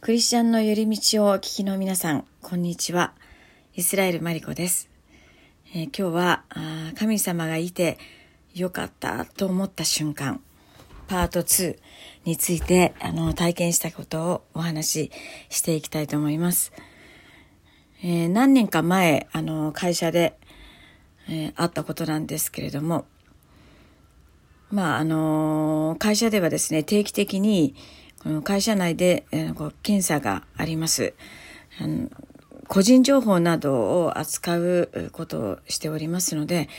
クリスチャンの寄り道をお聞きの皆さん、こんにちは。イスラエルマリコです。今日は神様がいてよかったと思った瞬間パート2について体験したことをお話ししていきたいと思います。何年か前会社で、あったことなんですけれども、会社ではですね、定期的に会社内で、検査があります。個人情報などを扱うことをしておりますので、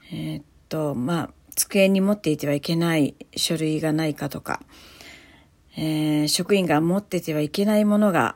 机に持っていてはいけない書類がないかとか、職員が持っていてはいけないものが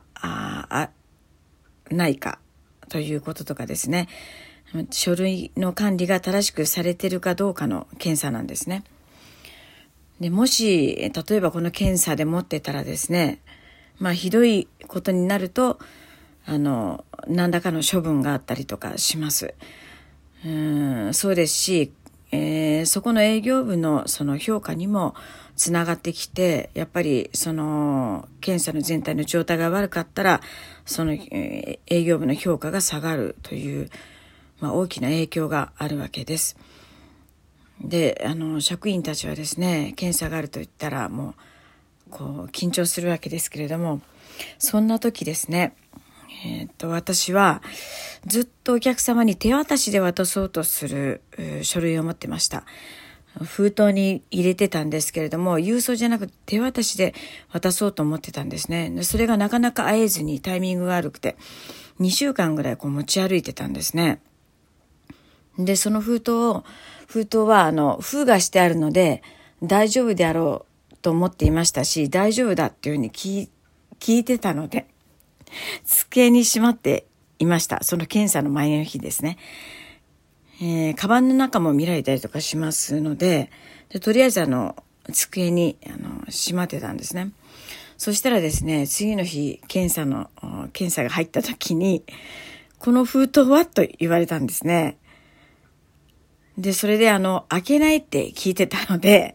ないかということとかですね、書類の管理が正しくされているかどうかの検査なんですね。でもし例えばこの検査で持ってたらですね、ひどいことになると何らかの処分があったりとかします。そうですし、そこの営業部のその評価にもつながってきて、やっぱりその検査の全体の状態が悪かったらその、営業部の評価が下がるという、大きな影響があるわけです。で、職員たちはですね、検査があると言ったらもう緊張するわけですけれども、そんな時ですね、私はずっとお客様に手渡しで渡そうとする書類を持ってました。封筒に入れてたんですけれども、郵送じゃなくて手渡しで渡そうと思ってたんですね。それがなかなか会えずにタイミングが悪くて2週間ぐらい持ち歩いてたんですね。で、その封筒は封がしてあるので大丈夫であろうと思っていましたし、大丈夫だっていうふうに聞いてたので机にしまっていました。その検査の前の日ですね。カバンの中も見られたりとかしますので、とりあえず机にしまってたんですね。そしたらですね、次の日検査が入った時に、この封筒はと言われたんですね。で、それで開けないって聞いてたので、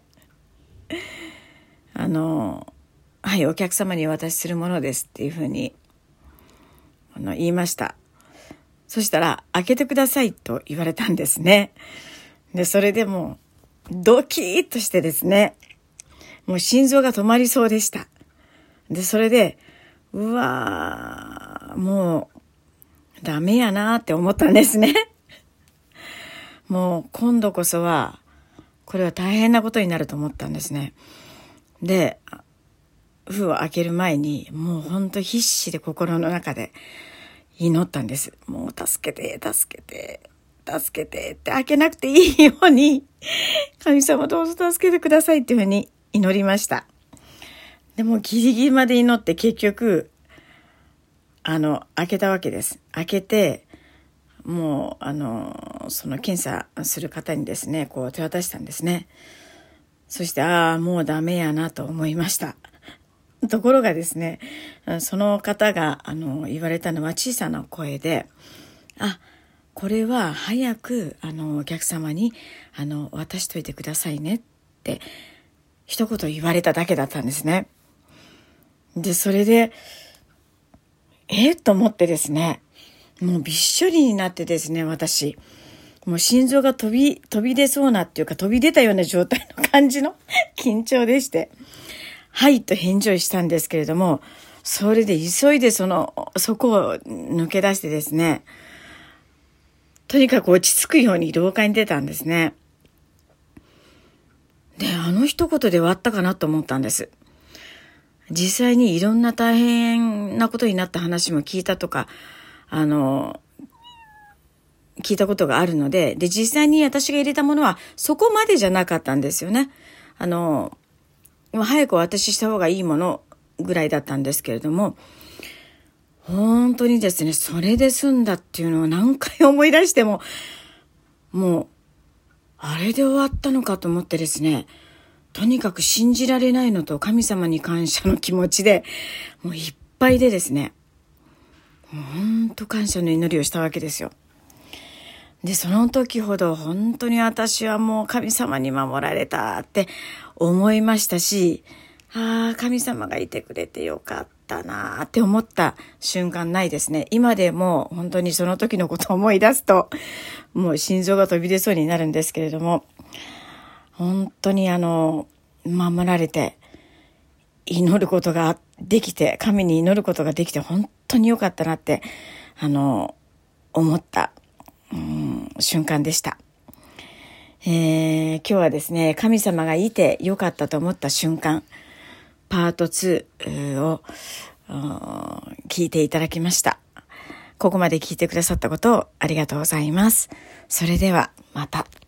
はい、お客様にお渡しするものですっていうふうに言いました。そしたら開けてくださいと言われたんですね。で、それでもうドキッとしてですね、もう心臓が止まりそうでした。で、それでもうダメやなって思ったんですね。もう今度こそはこれは大変なことになると思ったんですね。で、封を開ける前にもう本当必死で心の中で祈ったんです。もう助けてって開けなくていいように神様どうぞ助けてくださいっていうふうに祈りました。でもギリギリまで祈って結局開けたわけです。開けてもうその検査する方にですね手渡したんですね。そしてもうダメやなと思いました。ところがですね、その方が言われたのは小さな声で、これは早くお客様に渡しといてくださいねって一言言われただけだったんですね。で、それでと思ってですね、もうびっしょりになってですね、私もう心臓が飛び出そうなっていうか飛び出たような状態の感じの緊張でして、はいと返事をしたんですけれども、それで急いでそこを抜け出してですね、とにかく落ち着くように廊下に出たんですね。で、一言で終わったかなと思ったんです。実際にいろんな大変なことになった話も聞いたとか、聞いたことがあるので、実際に私が入れたものはそこまでじゃなかったんですよね。早くお渡しした方がいいものぐらいだったんですけれども、本当にですね、それで済んだっていうのを何回思い出しても、もうあれで終わったのかと思ってですね、とにかく信じられないのと神様に感謝の気持ちでもういっぱいでですね、もう本当感謝の祈りをしたわけですよ。で、その時ほど本当に私はもう神様に守られたって思いましたし、 神様がいてくれてよかったなって思った瞬間ないですね。今でも本当にその時のことを思い出すと、もう心臓が飛び出そうになるんですけれども、本当に守られて、祈ることができて、神に祈ることができて本当によかったなって、思った、瞬間でした。今日はですね、神様がいてよかったと思った瞬間、パート2を聞いていただきました。ここまで聞いてくださったことをありがとうございます。それではまた。